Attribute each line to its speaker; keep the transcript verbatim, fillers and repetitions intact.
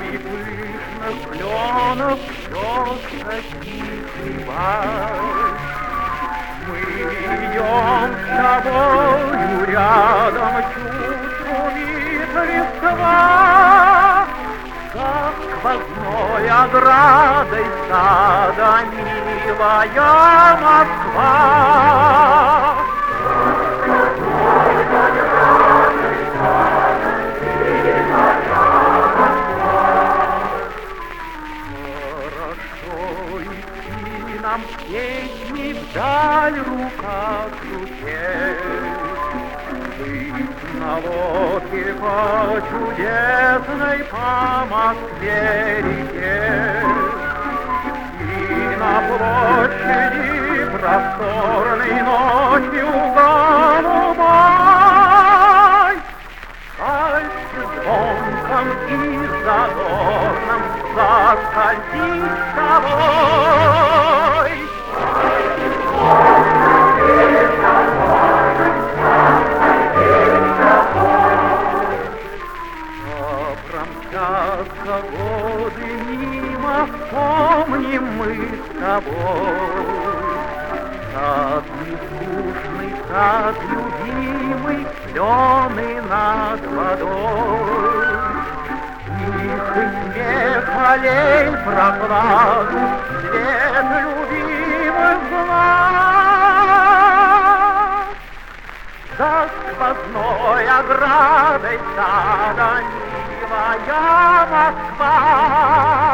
Speaker 1: Среди пышных кленов пёстрой тихий бал. Мы идем с тобою рядом, чуть шумит листва, за сквозной оградой сада милая Москва. Нам песни вдаль рука в руке, быть на лодке по чудесной по Москве реке. И на площади просторной ночью голубой вальсе звонком и задорным заскользить с тобой. Промчатся годы мимо, помним мы с тобой. Сад нескучный, сад любимый, зеленый над водой. Тихий смех аллей прохладный, свет любимых глаз. За сквозной оградой сада милая Москва.